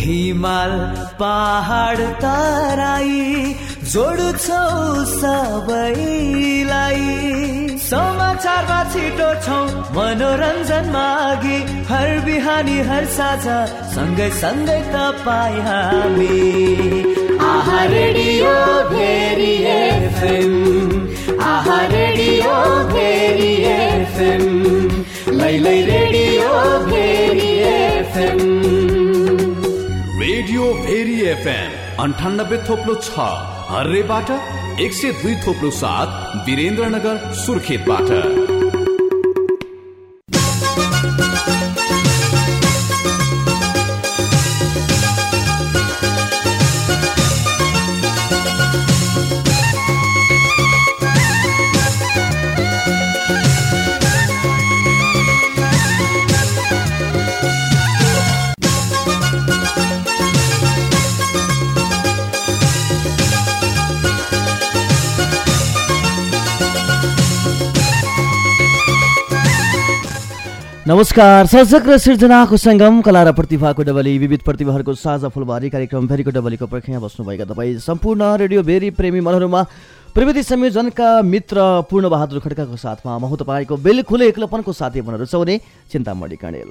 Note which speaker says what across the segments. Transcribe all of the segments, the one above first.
Speaker 1: हिमाल पहाड तराई जोड्छौ सबैलाई। समाचारमा छिटो छौ मनोरञ्जनमा अघि, हर बिहानी हर साँझ सँगै सँगै तपाईँ हामी। आहा रेडियो भेरी एफएम, आहा रेडियो भेरी एफएम, लैलै radio Bheri FM.
Speaker 2: Radio Bheri FM 98.6 हर्रेबाट, 102.7 वीरेन्द्रनगर सुर्खेतबाट।
Speaker 3: नमस्कार, सर्जक र सृजनाको सङ्गम, कला र प्रतिभाको डबली, विविध प्रतिभाहरूको साझा फुलबारी कार्यक्रम भेरीको डबलीको पर्खाइमा बस्नुभएका तपाईँ सम्पूर्ण रेडियो भेरी प्रेमी मनहरूमा प्रविधि संयोजनका मित्र पूर्णबहादुर खड्काको साथमा म तपाईँको बिल्कुल एक्लोपनको साथी बनेर रुचाउने चिन्तामणि कणेल।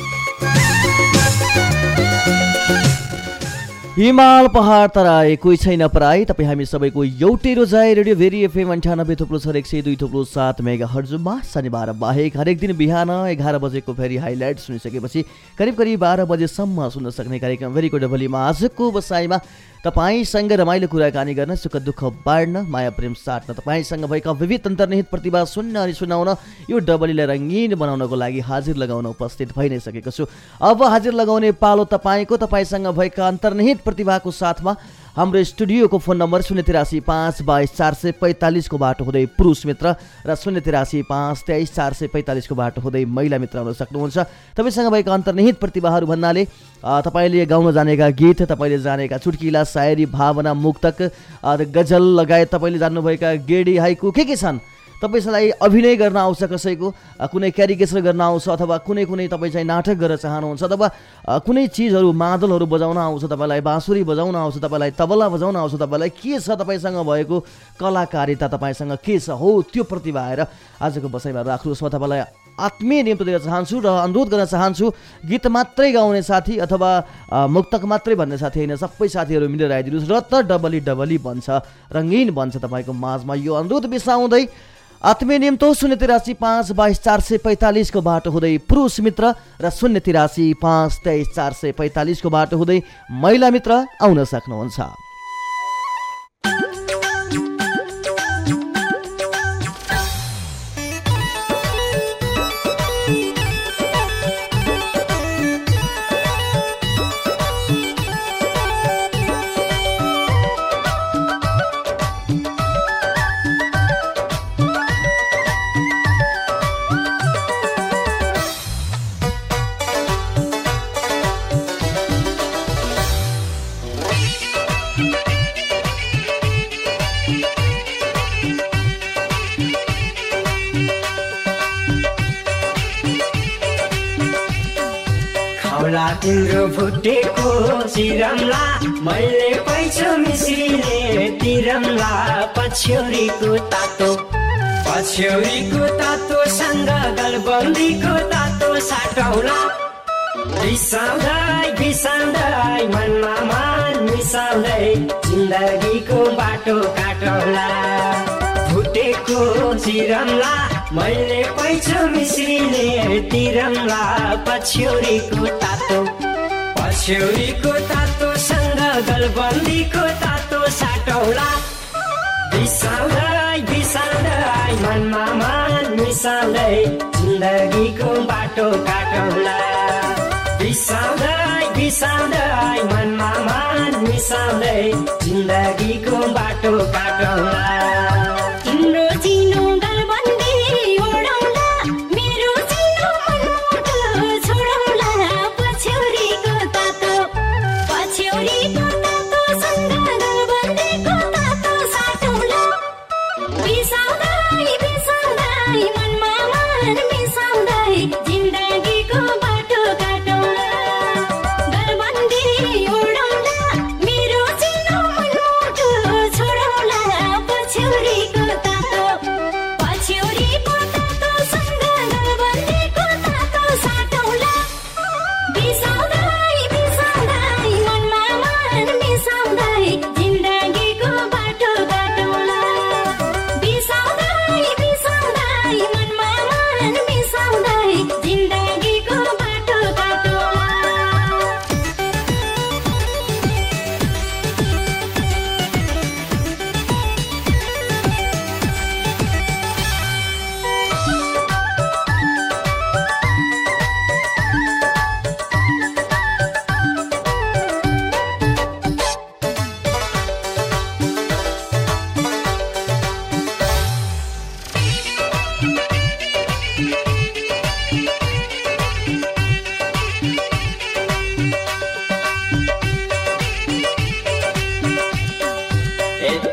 Speaker 3: हिमाल पहाड तराई कोही छैन पराई, तपाईँ हामी सबैको एउटै रोजाइ रेडियो भेरी एफएम 98.6 102.7 मेगा हर्जमा शनिबार बाहेक हरेक दिन बिहान 11 बजेको फेरि हाइलाइट सुनिसकेपछि करिब 12 बजेसम्म सुन्न सक्ने कार्यक्रम भेरीको डबलीमा आजको बसाइमा तपाईसँग रमाइलो कुराकानी गर्न, सुख दुःख बाँड्न, माया प्रेम साट्न, तपाईसँग भएका विविध अन्तर्निहित प्रतिभा सुन्न अनि सुनाउन, यो डबलीलाई रङ्गीन बनाउनको लागि हाजिर लगाउन उपस्थित भइ नै सकेको छु। अब हाजिर लगाउने पालो तपाईँको, तपाईसँग भएका अन्तर्निहित प्रतिभाको साथमा। हाम्रो स्टुडियोको फोन नम्बर 083-522-445 को बाटो हुँदै पुरुष मित्र र 083-523-445 को बाटो हुँदै महिला मित्र आउन सक्नुहुन्छ। तपाईँसँग भएका अन्तर्निहित प्रतिभाहरू भन्नाले तपाईँले गाउन जानेका गीत, तपाईँले जानेका चुटकिला, शायरी, भावना, मुक्तक, गजल लगायत तपाईँले जान्नुभएका गेडी, हाइकु के छन्। तपाईँलाई अभिनय गर्न आउँछ, कसैको कुनै क्यारिकेचर गर्न आउँछ, अथवा कुनै तपाईँ चाहिँ नाटक गर्न चाहनुहुन्छ, अथवा कुनै चिजहरू मादलहरू बजाउन आउँछ, तपाईँलाई बाँसुरी बजाउन आउँछ, तपाईँलाई तबला बजाउन आउँछ, तपाईँलाई के छ, तपाईँसँग भएको कलाकारिता तपाईँसँग के छ, हो त्यो प्रतिभा आएर आजको बसाइमा राख्नुहोस्। म तपाईँलाई आत्मीय निम्तो दिन चाहन्छु र अनुरोध गर्न चाहन्छु, गीत मात्रै गाउने साथी अथवा मुक्तक मात्रै भन्ने साथी होइन, सबै साथीहरू मिलेर आइदिनुहोस् र त डबली डबली बन्छ, रङ्गीन बन्छ तपाईँको माझमा। यो अनुरोध बिसाउँदै आत्मीय निम्तो 083-522-445 को बाटो हुँदै पुरुष मित्र र 083-523-445 को बाटो हुँदै महिला मित्र आउन सक्नुहुन्छ।
Speaker 4: तिम्रो भुटेको चिरमला मैले पैसो मिसिले तिरमला, पछ्यौरीको तातो सँग गलबन्दीको तातो साटौला। बिसाउँदै मनमा मन मिसाउँदै जिन्दगीको बाटो काटौला। भुटेको चिरमला मैले पैसो मिसिले तिरमला, पछ्यौरीको तातो सँग गलबन्दीको तातो साटौला। बिसाउँदै मनमा मन मिसाउँदै जिन्दगीको बाटो काटौला। बिसाउँदै मनमा मन मिसाउँदै जिन्दगीको बाटो काटौला।
Speaker 5: तिम्रो चिनो गलबन्दी ओढौला, मेरो चिनो मनमुटु छोडौला। पछ्यौरीको तातो सँग गलबन्दीको तातो साटौला। बिसाउँदै मनमा मन मिसाउँदै जिन्दगीको बाटो काटौला। गलबन्दी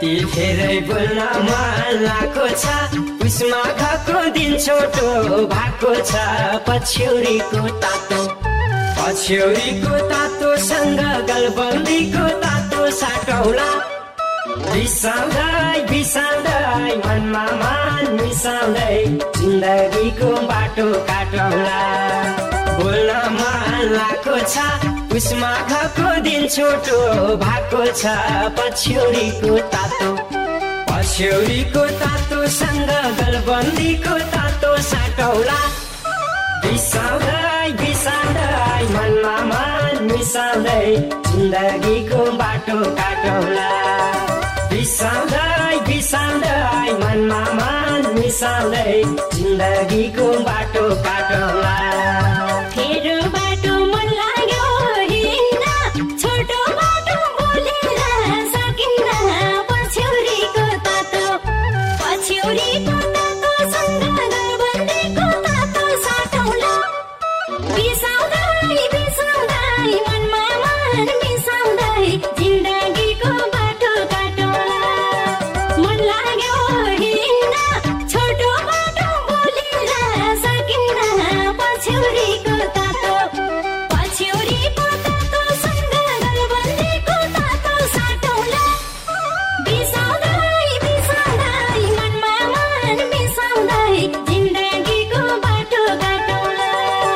Speaker 4: यति धेरै बोल्न मन लागेको छ उष्मा खाको दिन छोटो भएको छ पछ्यौरीको तातोसँग गलबन्दीको तातो साटौला बिसाउँदै मनमा मन मिसाउँदै जिन्दगीको बाटो काटौला बोल्न मन लागेको छ उष्मा खाको दिन छोटो भएको छ पछ्यौरीको तातोसँग गलबन्दीको तातो साटौला बिसाउँदै मनमा मन मिसाउँदै जिन्दगीको बाटो काटौला बिसाउँदै मनमा मन मिसाउँदै जिन्दगीको बाटो काटौला
Speaker 5: तेरो बाटो मन लाग्यो हिँड्न छोटो बाटो बोलेर सकिन्न पछ्यौरीको तातोसँग गलबन्दीको तातो साटौला बिसाउँदै मनमा मन मिसाउँदै जिन्दगीको बाटो काटौला मन लाग्यो हिँड्न छोटो बाटो बोलेर सकिन्न पछ्यौरीको तातोसँग गलबन्दीको तातो साटौला बिसाउँदै मनमा मन मिसाउँदै जिन्दगीको बाटो काटौला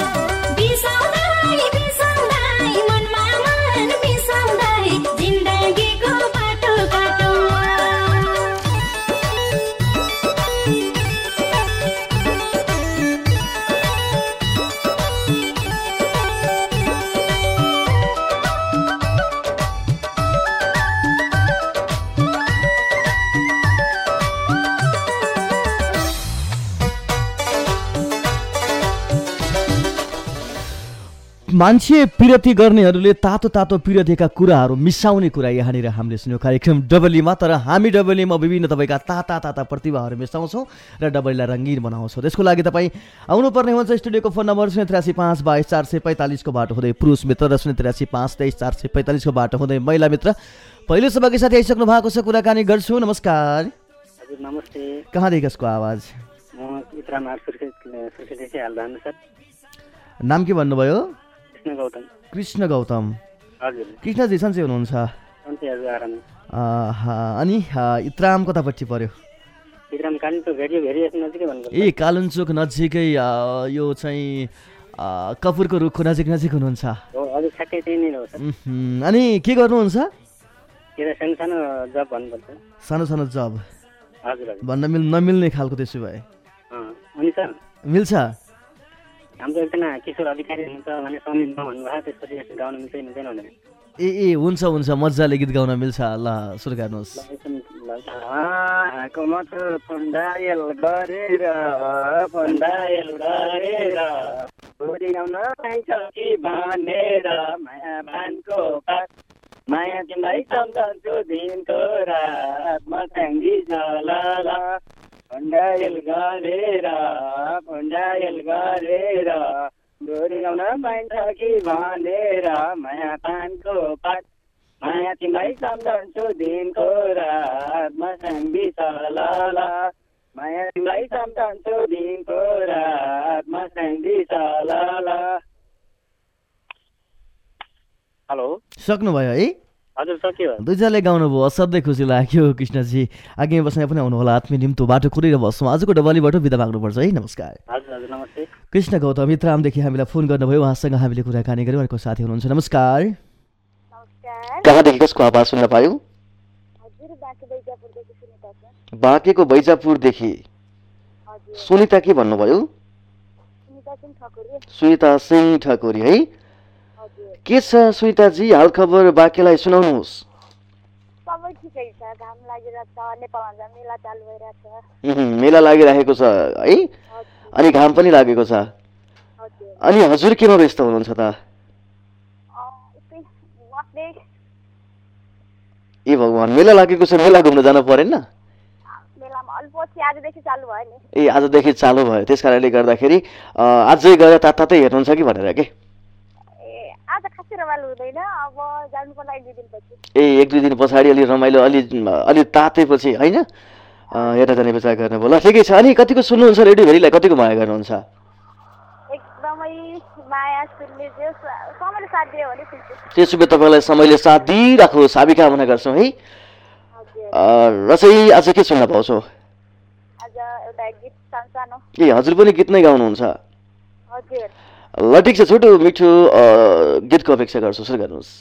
Speaker 5: बिसाउँदै मनमा मन मिसाउँदै जिन्दगीको बाटो काटौला
Speaker 3: मान्छे पिरती गर्नेहरूले तातो तातो पिरतीका कुराहरू मिसाउने कुरा यहाँनिर हामीले सुन्यौँ कार्यक्रम डबलीमा। तर हामी डबलीमा विभिन्न तपाईँका ताता ताता प्रतिभाहरू मिसाउँछौँ र डबलीलाई रङ्गीन बनाउँछौँ। त्यसको लागि तपाईँ आउनुपर्ने हुन्छ स्टुडियोको फोन नम्बर 083522445 को बाटो हुँदै पुरुष मित्र र 083522445 को बाटो हुँदै महिला मित्र। पहिलो सभाकै साथी आइसक्नु भएको छ, कुराकानी गर्छु। नमस्कार।
Speaker 6: हजुर नमस्ते।
Speaker 3: कहाँदेखि कसको आवाज?
Speaker 6: म इत्रामार सुर्खेतदेखि हाल्दा सर।
Speaker 3: नाम के भन्नुभयो?
Speaker 6: कृष्ण गौतम।
Speaker 3: हजुर कृष्णजी सन्चै हुनुहुन्छ? अनि इत्राम कतापट्टि पर्यो? ए कालुनचोक नजिकै यो चाहिँ कपुरको रुखको नजिक हुनुहुन्छ। अनि के गर्नुहुन्छ? सानो सानो जब भन्न नमिल्ने खालको? त्यसो भए मिल्छ।
Speaker 6: हाम्रो एकजना किशोर अधिकारी हुनुहुन्छ भने सङ्गीतमा भन्नुभयो, त्यसपछि गाउन मिल्छ मिल्दैन भनेर।
Speaker 3: ए हुन्छ मजाले गीत गाउन मिल्छ। ल सुरु गर्नुहोस्।
Speaker 6: फन्डायल गरेर गाउन पाइन्छ कि भनेर माया भानको पात माया तिमीलाई सम्झन्छु दिनको रात म साङ्गी जलाला फन्डायल गरेर डोरी गाउन पाइन्छ कि भनेर माया पानको पात माया तिमीलाई सम्झन्छु दिनको रात म साङ्गी जलाला माया तिमीलाई सम्झन्छु दिनको रात म साङ्गी जलाला। हेलो
Speaker 3: सक्नुभयो है?
Speaker 6: हजुर सक्यो।
Speaker 3: दुईजनाले गाउनुभयो, असाध्यै खुसी लाग्यो कृष्णजी। आगामी बस्ने पनि आउनुहोला, आत्मीय निम्तो बाटो कुरेर बस्छौँ। आजको डबलीबाट बिदा माग्नुपर्छ है। नमस्कार।
Speaker 6: हजुर नमस्ते।
Speaker 3: कृष्ण गौतम इत्रामदेखि हामीलाई फोन गर्नुभयो, उहाँसँग हामीले कुराकानी गऱ्यौँ। अर्को साथी हुनुहुन्छ। नमस्कार। कहाँदेखि कसको आवाज सुन्न पायौँ? बाँकेको बैजापुरदेखि सुनिता के भन्नुभयो? सुनिता सिंह ठकुरी है? के छ सुनिताजी हाल खबर बाँकेलाई सुनाउनुहोस्।
Speaker 7: सबै ठिकै छ, घाम लागिरहेछ, नेपालमा मेला चालु भइरहेछ।
Speaker 3: मेला लागिरहेको छ है? अनि घाम पनि लागेको छ। अनि हजुर केमा व्यस्त हुनुहुन्छ त? ए भगवान, मेला लागेको छ, मेला घुम्न जानु परेन? ए आजदेखि चालु भयो, त्यस कारणले गर्दाखेरि अझै गएर तातै हेर्नुहुन्छ कि भनेर के?
Speaker 7: आज खासै रमाइलो हुँदैन अब जानु पर्ला 1-2 दिनपछि
Speaker 3: ए 1-2 दिन पछाडि अलि रमाइलो अलि तातेपछि होइन यता जाने विचार गर्नुभयो ल ठिकै छ अनि कतिको सुन्नुहुन्छ रेडियोभरिलाई कतिको माया गर्नुहुन्छ
Speaker 7: एकदमै माया सुन्ने जो समयले साथ दियो भने सुन्छु
Speaker 3: त्यसो भए तपाईँलाई समयले साथ दिइराखोस् हामी कामना गर्छौँ है र चाहिँ आज के सुन्न पाउँछौ
Speaker 7: आज एउटा गीत सानो
Speaker 3: ए हजुर पनि गीत नै गाउनुहुन्छ
Speaker 7: हजुर
Speaker 3: ल ठिक छ छोटो मिठो गीतको अपेक्षा गर्छु सुरु गर्नुहोस्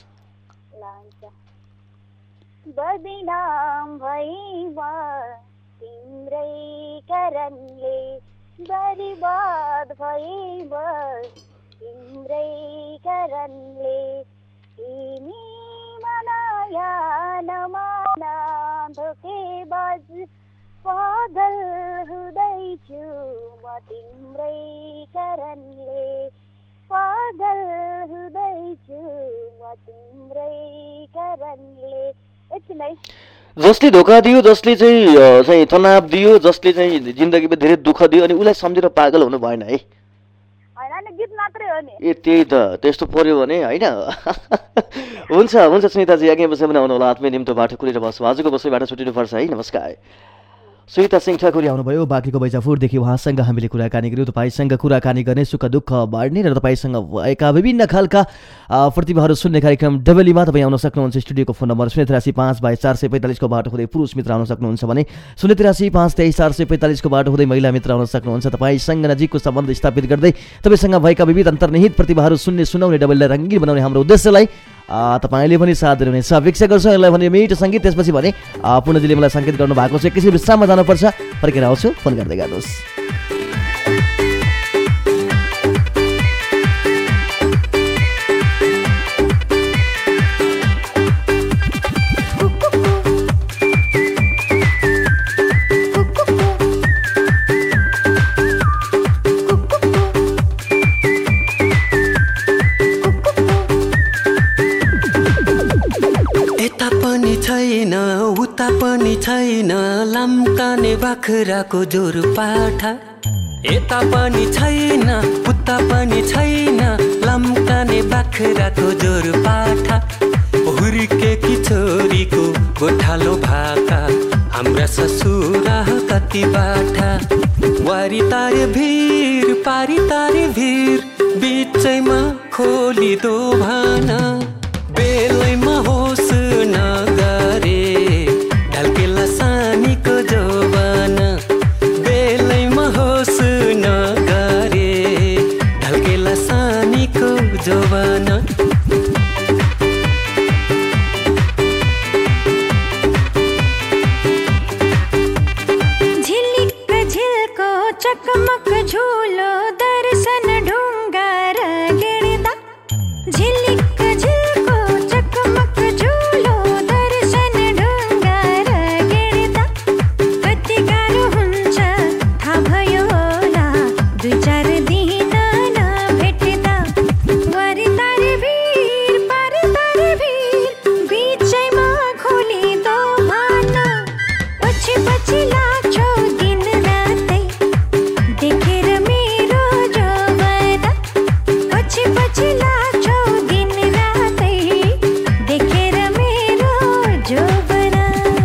Speaker 7: बदनाम भइब तिम्रै कारणले बर्बाद भइब तिम्रै कारणले तिमी मनाया नमाना धोकेबाज पागल हुँदैछु म तिम्रै कारणले पागल हुँदैछु म तिम्रै कारणले यति नै
Speaker 3: जसले धोका दियो जसले चाहिँ तनाव दियो जसले चाहिँ जिन्दगीमा धेरै दुःख दियो अनि उसलाई सम्झेर पागल हुनु भएन है
Speaker 7: गीत मात्रै हो नि
Speaker 3: ए त्यही त त्यस्तो पर्यो भने होइन हुन्छ सुनिताजी आगे बसेर पनि आउनु होला आत्मीय निम्तो बाटो खुलेर बस्छु आजको बसैबाट छुटिनुपर्छ है नमस्कार सुनिता सिंह ठाकुरी आउनुभयो बाँकीको बैजापुरदेखि उहाँसँग हामीले कुराकानी गऱ्यौँ तपाईँसँग कुराकानी गर्ने सुख दुःख बाँड्ने र तपाईँसँग भएका विभिन्न खालका प्रतिभाहरू सुन्ने कार्यक्रम डबलीमा तपाईँ आउन सक्नुहुन्छ स्टुडियोको फोन नम्बर 083-5/445 को बाटो हुँदै पुरुष मित्र आउन सक्नुहुन्छ भने 083-523-445 को बाटो हुँदै महिला मित्र आउन सक्नुहुन्छ तपाईँसँग नजिकको सम्बन्ध स्थापित गर्दै तपाईँसँग भएका विविध अन्तर्निहित प्रतिभाहरू सुन्ने सुनाउने डबलीलाई रङ्गीन बनाउने हाम्रो उद्देश्यलाई तपाईँले पनि साथ दिनुहुनेछ अपेक्षा गर्छु यसलाई भने मिठो सङ्गीत त्यसपछि भने पूर्णजीले मलाई सङ्केत गर्नुभएको छ एकैछिन विश्राममा जानुपर्छ फर्केर आउँछु फोन गर्दै गर्नुहोस्
Speaker 8: छैन लाम्काने बाख्राको जोर पाठा यता पनि छैन उता पनि छैन लाम्काने बाख्राको जोर पाठा हुर्केकी छोरीको गोठालो भाका हाम्रा ससुरा कति बाठा वारी तारे भिर पारी तारे भिर बिचैमा खोली दो भाना बेलैमा होस् नगरे ढल्केला सानीको जोबाना बेलैमा होस् नगरे ढल्केला सानीको जोबाना
Speaker 5: झिलिक झिल्को चकमक झुलो दर्शन ढुङ्गा र गिर्दा झिलिक झिल्को चकमक झुलो दर्शन ढुङ्गा र गिर्दा कति गाह्रो हुन्छ थाहा भयो होला 2-4 दिन नभेट्दा वारी तारे भिर पारी तारे भिर बिचैमा खोली दो भाना पछि पछि लाग्छौ दिन रातै देखेर मेरो जोबाना पछि पछि लाग्छौ दिन रातै देखेर मेरो जोबाना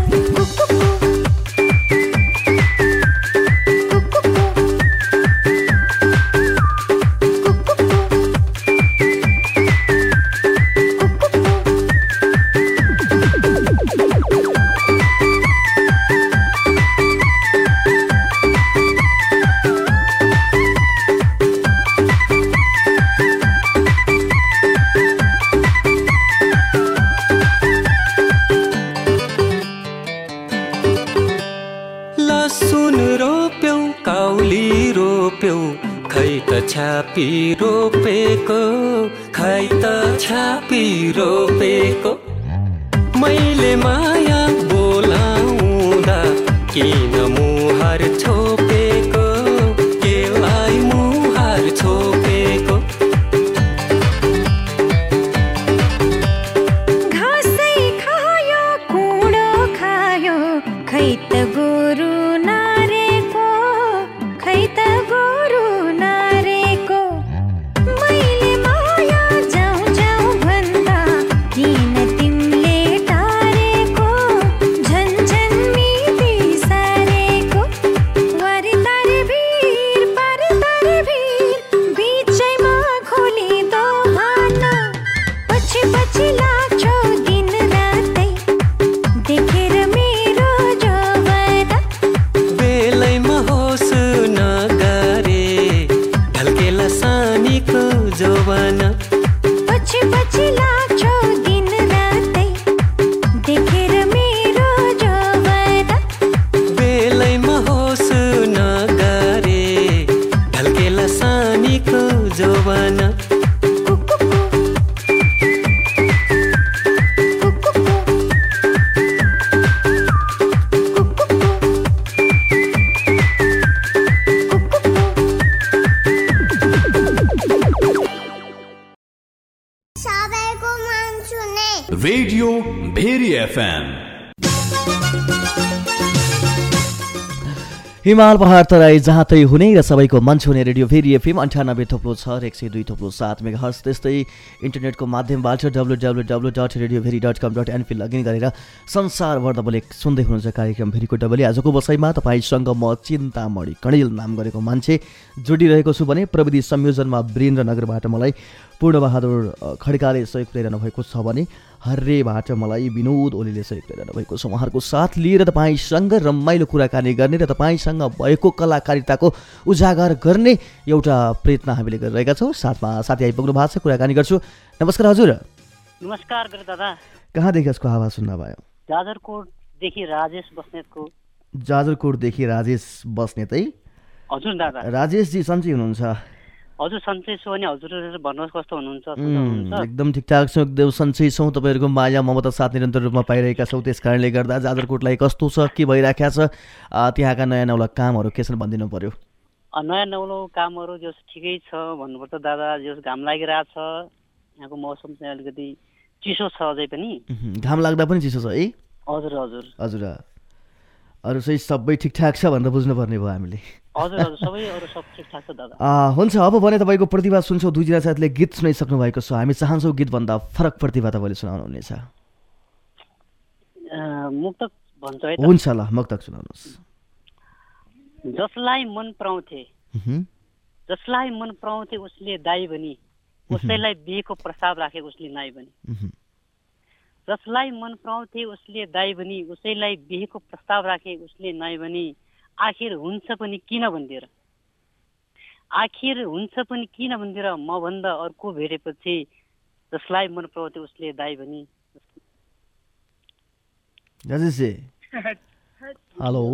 Speaker 8: लसुन रोप्यौ काउली रोप्यौ खै त छापी रोपेको खै त छापी रोपेको मैले माया बोलाउँदा किन मुहार छोपेको केलाई मुहार छोपेको
Speaker 5: घाँसै खायो कुँडो खायो खै त गोरु नारेको खै त गोरु नारेको मैले माया जाउँ जाउँ पछि पछि लाग्छौ दिन रातै देखेर मेरो जवाना
Speaker 8: बेलैमा होस् नगरे ढल्केला सानीको जवाना
Speaker 2: रेडियो भेरी एफएम
Speaker 3: हिमाल पहाड तराई जहाँ तै हुने र सबैको मन छुने रेडियो भेरी एफएम 98.6 र 102.7 मेगाहर्ज त्यस्तै इन्टरनेटको माध्यमबाट www.radioveri.com.np लगइन गरेर संसारभर तपाईँले सुन्दै हुनुहुन्छ कार्यक्रम भेरीको डबली। आजको बसाइमा तपाईँसँग म चिन्तामणि कणेल नाम गरेको मान्छे जोडिरहेको छु भने प्रविधि संयोजनमा वीरेन्द्रनगरबाट मलाई पूर्णबहादुर खड्काले सहयोग पुर्याइरहनु भएको छ भने हर्रेबाट मलाई विनोद ओलीले सहयोग पुर्याइरहनु भएको छ। उहाँहरूको साथ लिएर तपाईँसँग रमाइलो कुराकानी गर्ने र तपाईँसँग भएको कलाकारिताको उजागर गर्ने एउटा प्रयत्न हामीले गरिरहेका छौँ। साथमा साथी आइपुग्नु भएको छ, कुराकानी गर्छु। नमस्कार हजुर।
Speaker 6: नमस्कार दादा।
Speaker 3: कहाँदेखि यसको आवाज सुन्न भयो?
Speaker 6: जाजरकोटदेखि राजेश बस्नेतको।
Speaker 3: जाजरकोटदेखि राजेश बस्नेत है?
Speaker 6: हजुर दादा।
Speaker 3: राजेशजी सन्चै हुनुहुन्छ?
Speaker 6: हजुर सन्चै छु। अनि हजुर भन्नुहोस् कस्तो हुनुहुन्छ?
Speaker 3: एकदम ठिकठाक छौँ, एकदम सन्चै छौँ। तपाईँहरूको माया ममता साथ निरन्तर रूपमा पाइरहेका छौँ। त्यस कारणले गर्दा जाजरकोटलाई कस्तो छ, के भइरहेको छ, त्यहाँका नयाँ नौला कामहरू के छन् भनिदिनु पर्यो।
Speaker 6: नयाँ नौलो कामहरू जस ठिकै छ भन्नुपर्छ दादा। जस घाम लागिरहेछ, यहाँको मौसम चाहिँ अलिकति चिसो छ अझै पनि।
Speaker 3: घाम लाग्दा पनि चिसो छ है?
Speaker 6: हजुर हजुर
Speaker 3: हजुर। अरू चाहिँ सबै ठिकठाक छ भनेर बुझ्नुपर्ने भयो हामीले।
Speaker 6: हजुर हजुर सबै अरू सब ठिकठाक छ दादा।
Speaker 3: हुन्छ, अब भने तपाईँको प्रतिभा सुन्छौँ। दुईजना साथीले गीत सुनाइसक्नु भएको छ, हामी चाहन्छौँ गीतभन्दा फरक प्रतिभा तपाईँले सुनाउनुहुनेछ।
Speaker 6: मुक्तक भन्छ है?
Speaker 3: हुन्छ ल, मुक्तक सुनाउनुहोस्।
Speaker 6: जसलाई मन पराउँथे उसले दाई बनी, उसैलाई बिहेको प्रस्ताव राखे उसले नाइ बनी। जसलाई मन पराउँथे उसले दाई बनी, उसैलाई बिहेको प्रस्ताव राखे उसले नाइ बनी। आखिर हुन्छ पनि किन भनिदिएर म भन्दा अर्को भेटेपछि जसलाई मन पराउँथे उसले दाई बनी।
Speaker 3: हेलो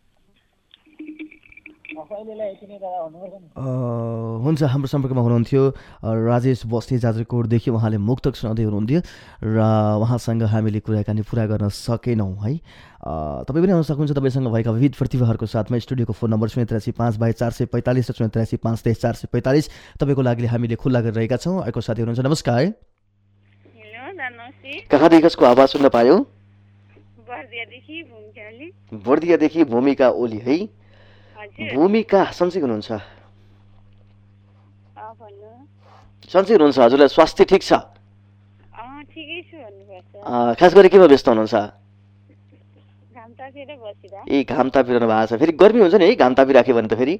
Speaker 3: हुन्छ, हाम्रो सम्पर्कमा हुनुहुन्थ्यो राजेश बस्ने जाजरकोटदेखि। उहाँले मुक्तक सुनाउँदै हुनुहुन्थ्यो र उहाँसँग हामीले कुराकानी पुरा गर्न सकेनौँ है। तपाईँ पनि आउन सक्नुहुन्छ तपाईँसँग भएका विविध प्रतिभाहरूको साथमा। स्टुडियोको फोन नम्बर 083-5/445 र 083-523-445 तपाईँको लागि हामीले खुल्ला गरिरहेका छौँ। अर्को साथी हुनुहुन्छ। नमस्कार। कहाँदेखि कसको आवाज सुन्न पायो? बर्दियादेखि भूमिका ओली है? भूमिका सन्चै हुनुहुन्छ? सन्चै हुनुहुन्छ? हजुरलाई स्वास्थ्य ठिक छ? खास गरी केमा व्यस्त हुनुहुन्छ? ए घाम तापिरहनु भएको छ। फेरि गर्मी हुन्छ नि है घाम तापिराख्यो भने त? फेरि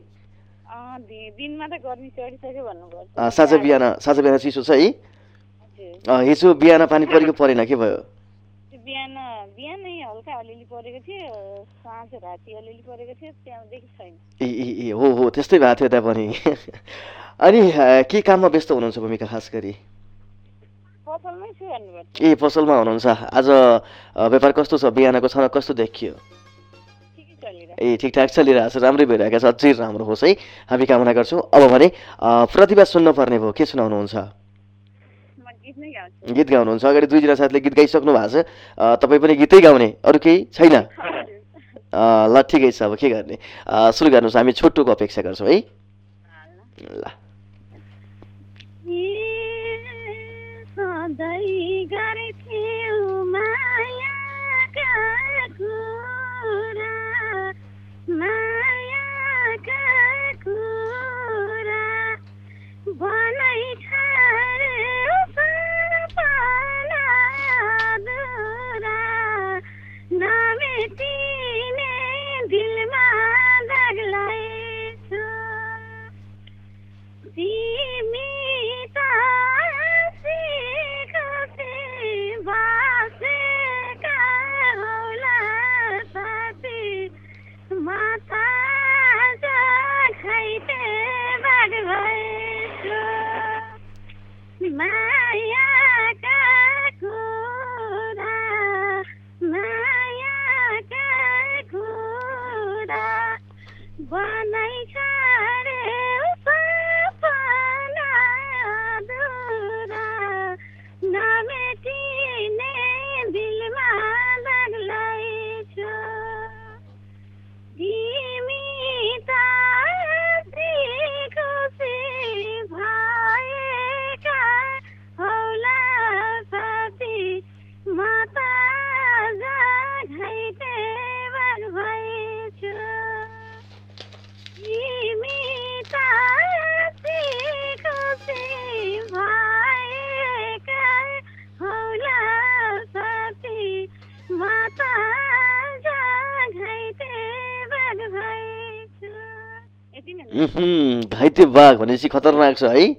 Speaker 3: साँझ बिहान चिसो छ है? हिजो बिहान पानी परेको परेन, के भयो? ए हो त्यस्तै भएको थियो त्यहाँ पनि। अनि के काममा व्यस्त हुनुहुन्छ भूमिका खास गरी? ए पसलमा हुनुहुन्छ। आज व्यापार कस्तो छ? बिहानको छनक कस्तो देखियो? ए ठिकठाक चलिरहेछ, राम्रै भइरहेको छ, अझै राम्रो होस् है हामी कामना गर्छौँ। अब भने प्रतिभा सुन्न पर्ने भयो, के सुनाउनुहुन्छ? गीत गाउनुहुन्छ। अगाडि दुईजना साथीले गीत गाइसक्नु भएको छ, तपाईँ पनि गीतै गाउने, अरू केही छैन? ल ठिकै छ, अब के गर्ने, सुरु गर्नुहोस्। हामी छोटोको अपेक्षा गर्छौँ है। ल
Speaker 5: मायाका कुरा मायाका कुरा बनाइ छाड्यौ सपना अधुरा नमेटिने दिलमा लाग्लै छ तिमी त खुसी भएका होला साथी म त घाइते भएछु तिमी त खुसी भएका होला साथी म त घाइते भएछु।
Speaker 3: घाइते बाघ भनेपछि खतरनाक छ है।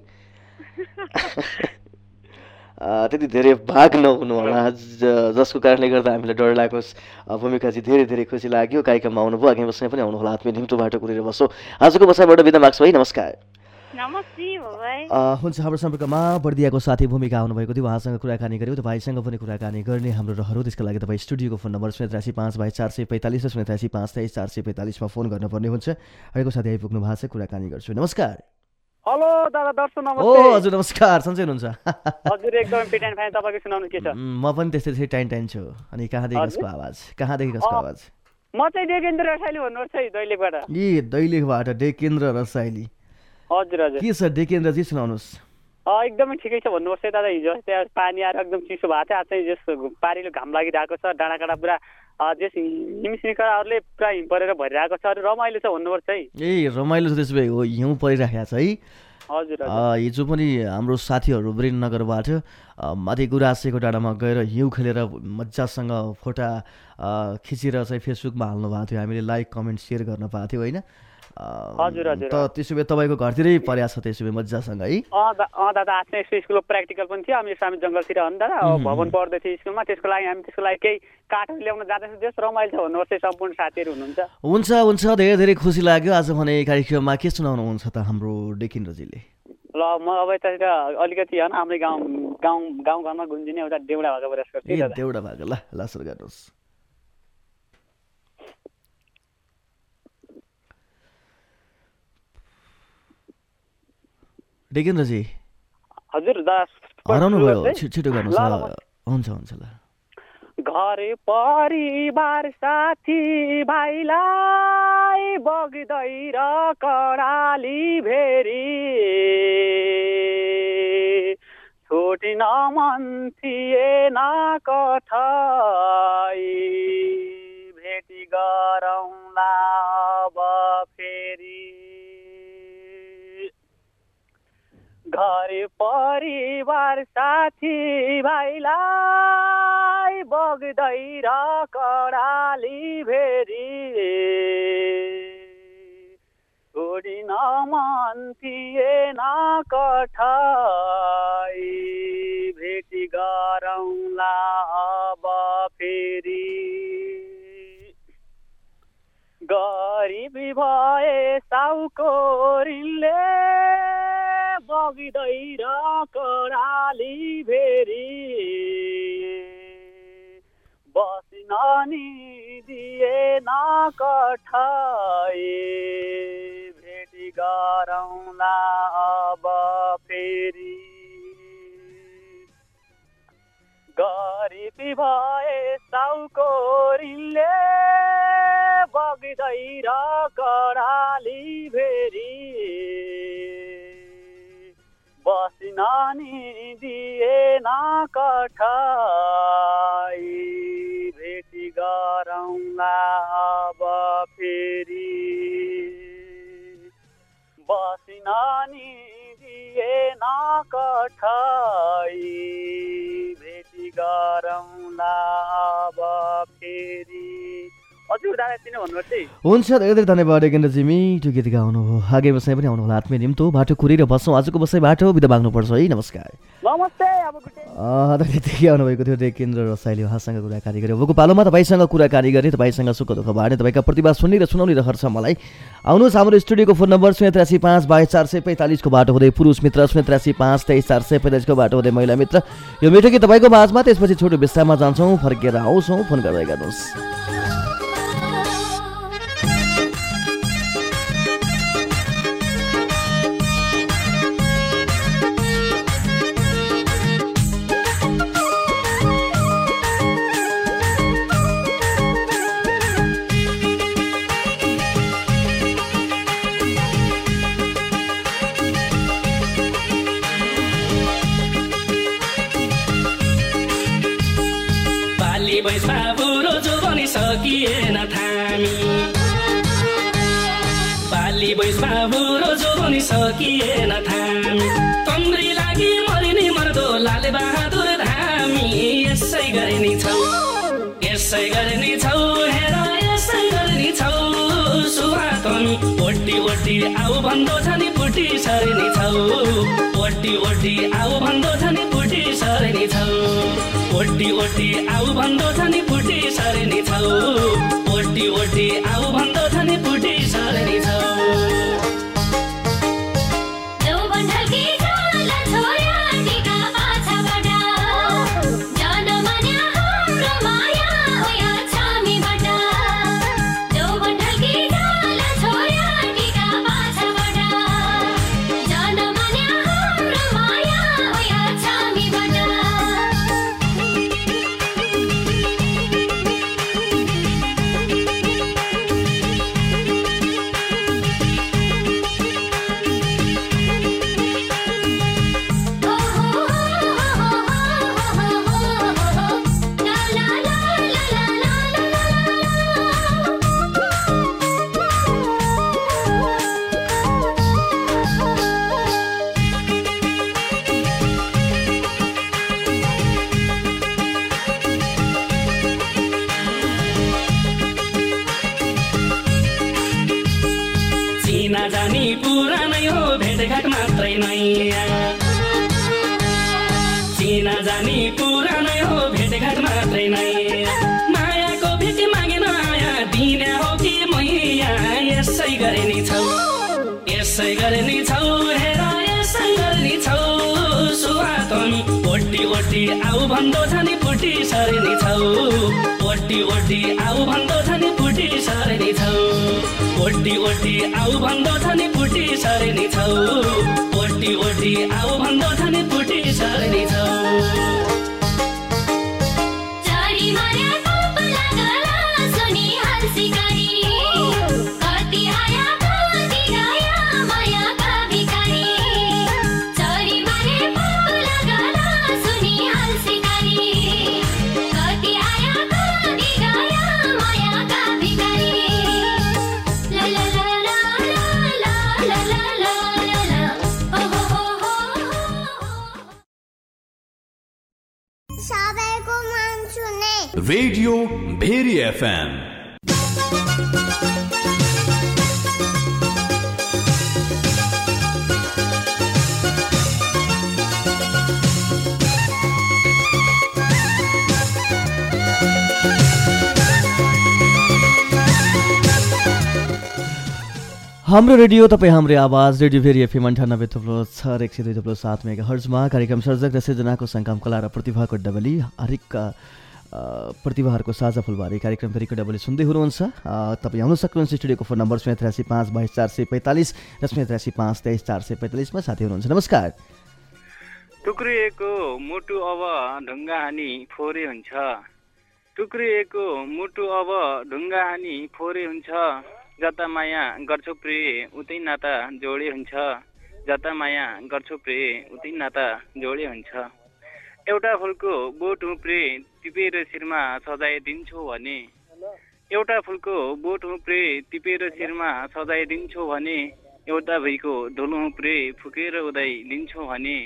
Speaker 3: त्यति धेरै भाग नहुनु होला जसको कारणले गर्दा हामीलाई डर लागोस्। भूमिकाजी धेरै धेरै खुसी लाग्यो कार्यक्रममा आउनुभयो। आगामी बसाइ पनि आउनु होला। आत्मीय निम्तो बाटो कुरेर बसो। आजको बसाइबाट बिदा माग्छु है। नमस्कार।
Speaker 7: नमस्ते भाइ।
Speaker 3: हुन्छ हाम्रो सम्पर्कमा बर्दियाको साथी भूमिका आउनुभएको थियो। उहाँसँग कुराकानी गऱ्यौँ। तपाईँसँग पनि कुराकानी गर्ने हाम्रो रहर। त्यसको लागि तपाईँ स्टुडियोको फोन नम्बर 083-5/445 र 083-5/445मा फोन गर्नुपर्ने हुन्छ। अहिलेको साथी आइपुग्नु भएको छ। कुराकानी गर्छु। नमस्कार।
Speaker 9: हेलो दादा दर्शन नमस्ते।
Speaker 3: ओ हजुर नमस्कार। सन्चै हुनुहुन्छ?
Speaker 9: हजुर एकदम फिट एन्ड फाइन। तपाईँको सुनाउनु के छ?
Speaker 3: म पनि त्यस्तै टाइम छु। अनि कहाँदेखि कसको आवाज?
Speaker 9: म चाहिँ डेकेन्द्र रसाइली भन्नुहोस् है दैलेखबाट।
Speaker 3: दैलेखबाट डेकेन्द्र रसाइली।
Speaker 9: हजुर हजुर।
Speaker 3: के छ डेकेन्द्रजी सुनाउनुहोस्।
Speaker 9: एकदमै ठिकै छ भन्नुहोस् है दादा। हिजो त्यहाँ पानी आएर एकदम चिसो भएको थियो। आज चाहिँ जस पारिलो घाम लागिरहेको छ। डाँडाकाँडा पुरा जस हिमश्रृङ्खलाहरूले पुरा हिम परेर भरिरहेको छ। रमाइलो छ भन्नुपर्छ है।
Speaker 3: रमाइलो छ। त्यसो भए हो हिउँ परिराखेको छ है।
Speaker 9: हजुर।
Speaker 3: हिजो पनि हाम्रो साथीहरू वीरनगरबाट माथि गुराँसेको डाँडामा गएर हिउँ खेलेर मजासँग फोटा खिचेर चाहिँ फेसबुकमा हाल्नु भएको थियो। हामीले लाइक कमेन्ट सेयर गर्न पाएको थियो होइन।
Speaker 9: हजुर हजुर।
Speaker 3: त त्यसो भए तपाईँको घरतिरै पर्या छ त्यसो भए मजासँग है।
Speaker 9: दादा आज चाहिँ स्कुलको प्र्याक्टिकल पनि थियो। हामी सामी जङ्गलतिर हो नि दादा। भवन पढ्दै थियो स्कुलमा। त्यसको लागि हामी त्यसको लागि केही काठहरू ल्याउन जाँदैछौँ। त्यस रमाइलो छ भन्नुहोस् है। सम्पूर्ण साथीहरू हुनुहुन्छ?
Speaker 3: हुन्छ धेरै धेरै खुसी लाग्यो। आज भने कार्यक्रममा के सुनाउनुहुन्छ त हाम्रो डेकेन्द्रजीले?
Speaker 9: ल म अब यतातिर अलिकति होइन हाम्रै गाउँघरमा गुन्जिने एउटा देउडा भाका प्रयास गर्छु।
Speaker 3: देउडा भाका ल सुरु गर्नुहोस्। डेकेन्द्रजी
Speaker 9: हजुर दादा
Speaker 3: हराउनु भयो। छिटो गर्नुहोस्। हुन्छ ल।
Speaker 9: घर परिवार साथी भाइलाई बग्दै र कडाली भेरी छोडिन मन थिएन कठै भेटी गरौँला अब फेरि घर परिवार साथी भाइलाई बग्दै र कडाली भेरी छोडिन मन थिएन कठै भेटी गरौँला अब फेरि गरिबी भए साउको ऋणले बगिँदै र कडाली भेरी बसिन नि दिएन कठै भेटी गरौँला अब फेरि गरिबी भए साउको ऋणले बगिँदै र कडाली भेरी बसिन नि दिएन कठै भेटी गरौँला अब फेरि बसिन नि दिएन कठै भेटी गरौँला अब फेरि हजुर दादा यति नै भन्नुपर्छ है।
Speaker 3: हुन्छ धेरै धेरै धन्यवाद योगेन्द्रजी, मिठो गीत गाउनुभयो। आगे बसाइ पनि आउनु होला आत्मीय निम्तो बाटो कुरेर बस्छौँ आजको बसाइ बाटो बिदा भाग्नुपर्छ है। नमस्कार।
Speaker 9: नमस्ते अब
Speaker 3: त्यतिकै आउनुभएको थियो केन्द्र रसाइली उहाँसँग कुराकानी गऱ्यो। अबको पालोमा तपाईँसँग कुराकानी गर्ने, तपाईँसँग सुख दुःख बाँड्ने, तपाईँका प्रतिभा सुन्ने र सुनाउने रहर छ मलाई। आउनुहोस् हाम्रो स्टुडियोको फोन नम्बर 083 को बाटो हुँदै पुरुष मित्र, 083 को बाटो हुँदै महिला मित्र। यो मिठो गीत तपाईँको माझमा, त्यसपछि छोटो विश्राममा जान्छौँ, फर्केर आउँछौँ, फोन गर्दै गर्नुहोस्।
Speaker 10: सकिएन थामी पाली बैसमा बुढो जो पनि सकिएन थामी कम्री लागि मरिने मर्दो लाले बहादुर धामी यसै गर्ने छौ हेर यसै गर्ने छौ सुहा कमी ओटी ओटी आऊ भन्दो छ नि पुटी सर्ने छौ ओटी ओटी आऊ भन्दो छ नि पुटी सर्ने छौ ओटी ओटी आऊ भन्दो छ नि पुटी सर्ने छौ ओटी ओटी आऊ भन्दो छ नि पुटी सर्ने छौ जानी पुरानै हो भेटघाट मात्रै नैया चिना जानी पुरानै हो भेटघाट मात्रै नैया मायाको भेट मागेन आया दिने हो कि मैया यसै गर्ने छौ हेर यसै गर्ने छौ सुहा तमी ओटी ओटी आऊ भन्दो छ नि पुटी सर्ने छौ ओटी ओटी आऊ भन्दो छ नि पुटी सर्ने छौ ओटी ओटी आऊ भन्दो छ नि पुटी सर्ने छौ ओटी ओटी आऊ भन्दो छ नि पुटी सर्ने छौ
Speaker 2: रेडियो भेरी एफएम।
Speaker 3: हाम्रो रेडियो तपाईँ हाम्रो आवाज रेडियो भेरी एफएम 98.6 र 102.7 मेगाहर्जमा कार्यक्रम सर्जक र सिर्जनाको सङ्काम कला र प्रतिभाको डबली हरेक प्रतिभाहरूको साझा फुलबारी कार्यक्रम फेरिको डबली सुन्दै हुनुहुन्छ। तपाईँ आउन सक्नुहुन्छ स्टुडियोको फोन नम्बर 083 5 22 445 र 083 5 23 445 मा साथी हुनुहुन्छ। नमस्कार।
Speaker 11: टुक्रिएको मुटु अब ढुङ्गा हानी फोरे हुन्छ टुक्रिएको मुटु अब ढुङ्गा हानी फोरे हुन्छ जता माया गर्छौ प्रिय उतै नाता जोडे हुन्छ जता माया गर्छौ प्रिय उतै नाता जोडे हुन्छ एउटा फुलको बोट हुप्रे टिपेर शिरमा सजाइदिन्छौ भने एउटा फुलको बोट हुप्रे टिपेर शिरमा सजाइदिन्छौ भने एउटा भुइँको धुलो हुप्रे फुकेर उदाइदिन्छौ भने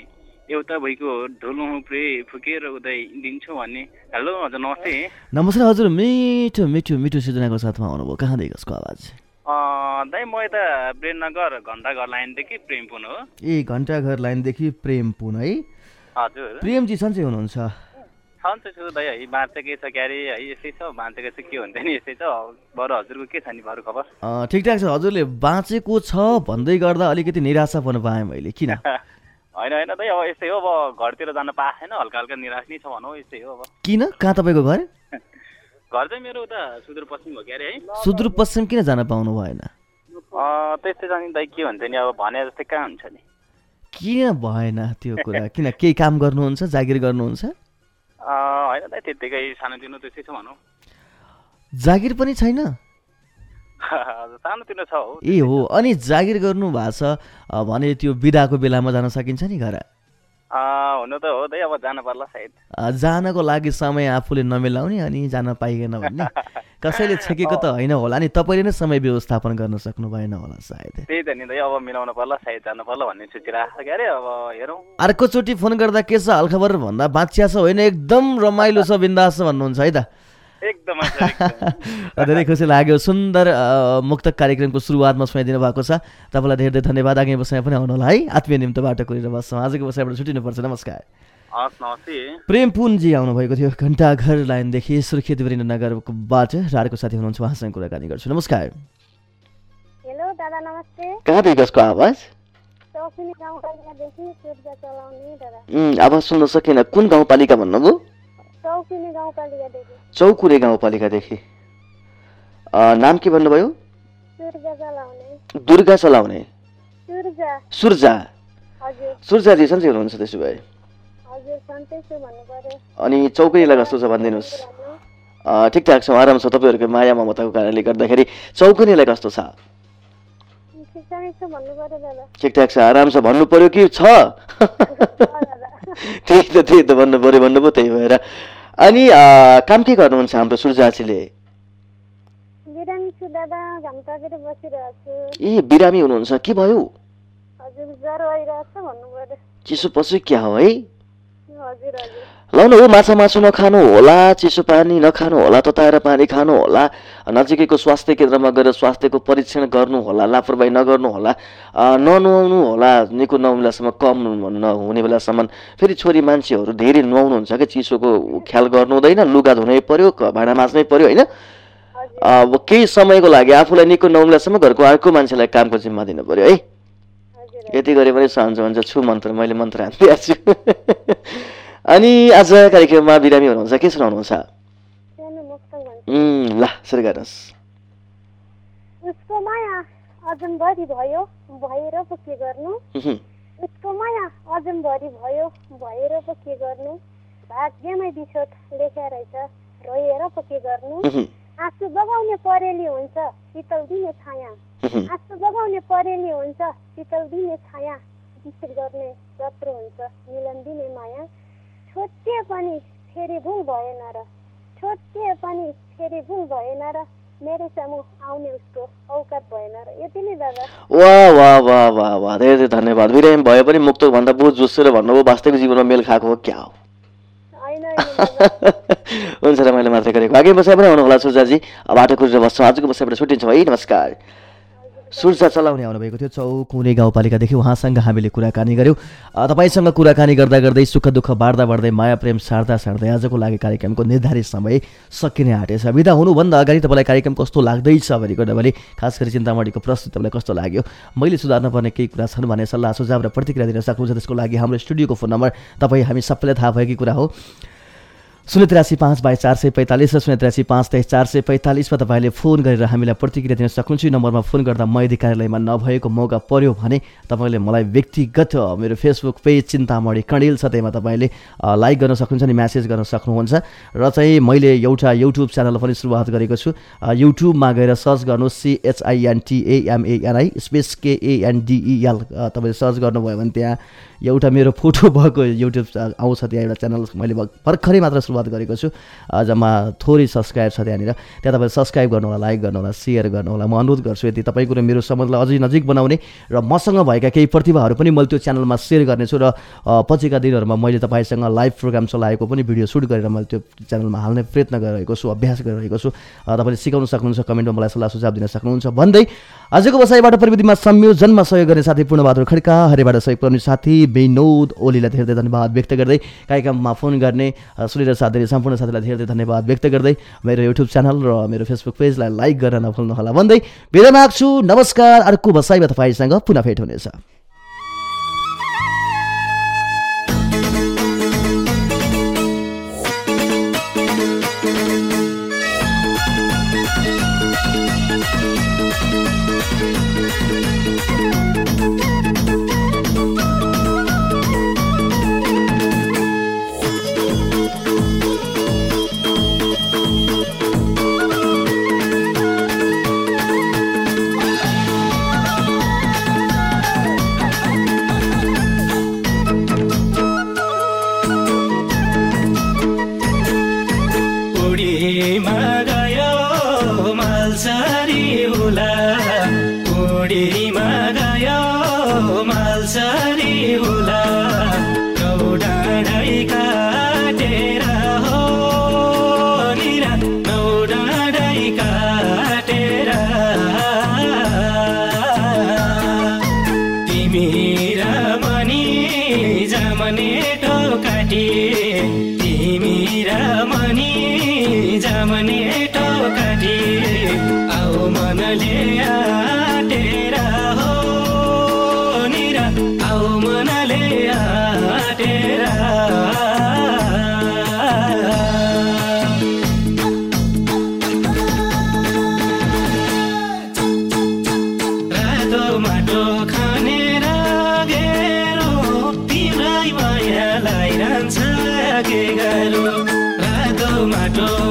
Speaker 11: एउटा भइको ढोलो प्रे फुकेर उदय दिन्छु भन्ने। हेलो हजुर नमस्ते।
Speaker 3: नमस्कार हजुर, मिठो मिठो मिठो सृजनाको साथमा आउनुभयो। कहाँदेखि कसको आवाज?
Speaker 11: दाइ म यता प्रेमनगर घण्टाघर लाइनदेखि प्रेम पुन हो।
Speaker 3: ए घण्टाघर लाइनदेखि प्रेम पुन है।
Speaker 11: हजुर
Speaker 3: प्रेमजी सन्चै हुनुहुन्छ?
Speaker 11: सन्चै छु दाइ है। बाँचेकै छ क्यारे है, यस्तै छ बाँचेको छ, के हुन्छ नि यस्तै छ। बरु हजुरको के छ नि बरु खबर?
Speaker 3: ठिकठाक छ। हजुरले बाँचेको छ भन्दै गर्दा अलिकति निराशा पनि पाएँ मैले। किन?
Speaker 11: होइन होइन दाइ अब यस्तै हो। अब घरतिर जान पाएको छैन, हल्का हल्का निराश नै छ भनौँ। यस्तै हो अब।
Speaker 3: किन? कहाँ तपाईँको घर?
Speaker 11: घर चाहिँ मेरो उता सुदूरपश्चिम हो क्यारे है।
Speaker 3: सुदूरपश्चिम किन जान पाउनु भएन?
Speaker 11: त्यस्तै जाने दाइ के हुन्छ नि अब भने जस्तै कहाँ हुन्छ नि।
Speaker 3: किन भएन त्यो कुरा? किन केही काम गर्नुहुन्छ, जागिर गर्नुहुन्छ?
Speaker 11: होइन दाइ त्यत्तिकै सानोतिनो त्यस्तै छ भनौँ।
Speaker 3: जागिर पनि छैन?
Speaker 11: सानोतिनो छ हो।
Speaker 3: ए हो। अनि जागिर गर्नु भएको छ भने त्यो बिदाको बेलामा जान सकिन्छ नि घर?
Speaker 11: हुनु त हो दाइ, अब जान पर्ला सायद।
Speaker 3: जानको लागि समय आफूले नमिलाउने अनि जान पाइएन भन्ने कसैले छेकेको त होइन होला नि, तपाईँले नै समय व्यवस्थापन गर्न सक्नु भएन होला सायद।
Speaker 11: त्यही त नि दाइ, अब मिलाउन पर्ला सायद, जानु पर्ला भन्ने सोचिरहेको छ क्यारे। अब हेरौँ।
Speaker 3: अर्कोचोटि फोन गर्दा के छ हालखबर भन्दा बाँचिया छ होइन, एकदम रमाइलो छ, बिन्दास छ भन्नुहुन्छ है त?
Speaker 11: एकदम
Speaker 3: धेरै खुसी लाग्यो। सुन्दर मुक्तक कार्यक्रमको सुरुवातमा सुनाइदिनु भएको छ। तपाईँलाई धेरै धेरै धन्यवाद। आगामी बसाइ पनि आउनु होला है। आत्मीय निम्तबाट कुरेर बस्छौँ। आजको बसाइबाट छुट्टिनुपर्छ। नमस्कार।
Speaker 11: नमस्ते।
Speaker 3: प्रेम पुनजी आउनुभएको थियो घण्टाघर लाइनदेखि सुर्खेत वीरेन्द्रनगरबाट। राडको साथी हुनुहुन्छ, उहाँसँग कुराकानी गर्छु। नमस्कार।
Speaker 7: हेलो दादा नमस्ते।
Speaker 3: कहाँदेखि कसको आवाज?
Speaker 7: चौकुने गाउँपालिकादेखि सूर्य चलाउने दादा।
Speaker 3: आवाज सुन्न सकिएन। कुन गाउँपालिका भन्नुभयो?
Speaker 7: चौकुने गाउँपालिकादेखि।
Speaker 3: चौकुरे गाउँपालिकादेखि। नाम के भन्नुभयो?
Speaker 7: सूर्य चलाउने।
Speaker 3: दुर्गा चलाउने? सुर्जा।
Speaker 7: हजुर।
Speaker 3: सुर्जाजी सन्चै हुनुहुन्छ त्यसो भए?
Speaker 7: हजुर सन्चै छु भन्नु पर्यो।
Speaker 3: अनि चौकुनेलाई कस्तो छ भनिदिनुहोस्। ठिकठाक छ, आराम छ। तपाईँहरूको माया ममताको कारणले गर्दाखेरि चौकुनेलाई कस्तो छ? ठिकठाक छ, आराम छ भन्नु पर्यो कि छ? त्यही त भन्नुभयो त्यही भएर। अनि काम के गर्नुहुन्छ हाम्रो सुर्जाजीले? ए बिरामी हुनुहुन्छ? के भयो? चिसो पसो क्या हो है? ल न हो, माछा मासु नखानु होला, चिसो पानी नखानु होला, तताएर पानी खानु होला, नजिकैको स्वास्थ्य केन्द्रमा गएर स्वास्थ्यको परीक्षण गर्नु होला, लापरवाही नगर्नु होला, ननुहाउनु होला निको नहुनेलासम्म, कम नहुने बेलासम्म। फेरि छोरी मान्छेहरू धेरै नुहाउनुहुन्छ क्या, चिसोको ख्याल गर्नु हुँदैन, लुगा धुनै पर्यो, भाँडा माझ्नै पर्यो होइन। अब केही समयको लागि आफूलाई निको नहुनेलासम्म घरको अर्को मान्छेलाई कामको जिम्मा दिनु पर्यो है। यति गरे पनि सहन्छ भन्छ। छु मन्त्र, मैले मन्त्र हान्दिएको छु। अनि आज कार्यक्रममा बिरामी हुनुहुन्छ, के सुनाउनुहुन्छ? ल सुरु गर्नुहोस्।
Speaker 7: उसको माया अजनभरि भयो, भएर पो के गर्नु? उसको माया अजनभरि भयो, भएर पो के गर्नु? भाग्यमै बिछोट लेखेर रहेछ, रोएर पो के गर्नु? आँसु बगाउने परेली हुन्छ, शीतल दिने छाया। आँसु बगाउने परेली हुन्छ, शीतल दिने छाया। विश्व गर्ने जत्रो हुन्छ, मिलन दिने माया। छोटे पनि फेरि भुल भएन र, छोटे पनि फेरि भुल भएन र, मेरो सामु आउने उसको औकात भएन र। यति नै दादा।
Speaker 3: वाह वाह वाह वाह वाह, धेरै धेरै धन्यवाद। बिरामी भए पनि मुक्तक भन्दा बहुत जोसेर भन्नुभयो, वास्तविक जीवनमा मेल खाएको हो क्या हो? हुन्छ, रमाइलो मात्रै गरेको। आगे बसाइ पनि आउनु होला सुर्जाजी। बाटो कुरेर बस्छौँ। आजको बसाइबाट छुट्टिन्छौँ है। नमस्कार। सुर्जा चलाउने आउनुभएको थियो चौकुने गाउँपालिकादेखि। उहाँसँग हामीले कुराकानी गऱ्यौँ। तपाईँसँग कुराकानी गर्दा गर्दै सुख दुःख बाँड्दा बाँड्दै माया प्रेम सार्दा सार्दै आजको लागि कार्यक्रमको निर्धारित समय सकिने आँटेछ। बिदा हुनुभन्दा अगाडि तपाईँलाई कार्यक्रम कस्तो लाग्दैछ भनिकन भने खास गरी चिन्तामणिको प्रस्तुति तपाईँलाई कस्तो लाग्यो, मैले सुधार्न पर्ने केही कुरा छन् भने सल्लाह सुझाव र प्रतिक्रिया दिन सक्नुहुन्छ। त्यसको लागि हाम्रो स्टुडियोको फोन नम्बर तपाईँ हामी सबैलाई थाहा भएकै कुरा हो, 083-5/445 र 083-523-445 मा तपाईँले फोन गरेर हामीलाई प्रतिक्रिया दिन सक्नुहुन्छ। यो नम्बरमा फोन गर्दा म यदि कार्यालयमा नभएको मौका पर्यो भने तपाईँले मलाई व्यक्तिगत मेरो फेसबुक पेज चिन्तामणि कणेल छ, त्यहीमा तपाईँले लाइक गर्न सक्नुहुन्छ नि म्यासेज गर्न सक्नुहुन्छ। र चाहिँ मैले एउटा युट्युब च्यानल पनि सुरुवात गरेको छु। युट्युबमा गएर सर्च गर्नुहोस् CHINTAMANI स्पेस KANDEL, तपाईँले सर्च गर्नुभयो भने त्यहाँ एउटा मेरो फोटो भएको युट्युब आउँछ त्यहाँ एउटा च्यानल मैले भर्खरै मात्र सुरुवात गरेको छु जम्मा थोरै सब्सक्राइब छ त्यहाँनिर त्यहाँ तपाईँ सब्सक्राइब गर्नु होला लाइक गर्नु होला सेयर गर्नु होला म अनुरोध गर्छु यदि तपाईँको र मेरो सम्बन्धलाई अझै नजिक बनाउने र मसँग भएका केही प्रतिभाहरू पनि मैले त्यो च्यानलमा सेयर गर्नेछु र पछिका दिनहरूमा मैले तपाईँसँग लाइभ प्रोग्राम चलाएको पनि भिडियो सुट गरेर मैले त्यो च्यानलमा हाल्ने प्रयत्न गरिरहेको छु अभ्यास गरिरहेको छु तपाईँले सिकाउन सक्नुहुन्छ कमेन्टमा मलाई सल्लाह सुझाव दिन सक्नुहुन्छ भन्दै आजको बसाइबाट प्रविधिमा संयोजनमा सहयोग गर्ने साथी पूर्णबहादुर खड्का हरेबाट सहयोग गर्ने साथी विनोद ओलीलाई धेरै धन्यवाद व्यक्त गर्दै कार्यक्रममा फोन गर्ने सुनेर साथ दिने सम्पूर्ण साथीलाई धेरै धन्यवाद व्यक्त गर्दै मेरो युट्युब च्यानल र मेरो फेसबुक पेजलाई लाइक गर्न नभुल्नुहोला भन्दै बिदा माग्छु नमस्कार अर्को बसाइमा तपाईँसँग पुनः भेट हुनेछ
Speaker 10: माटो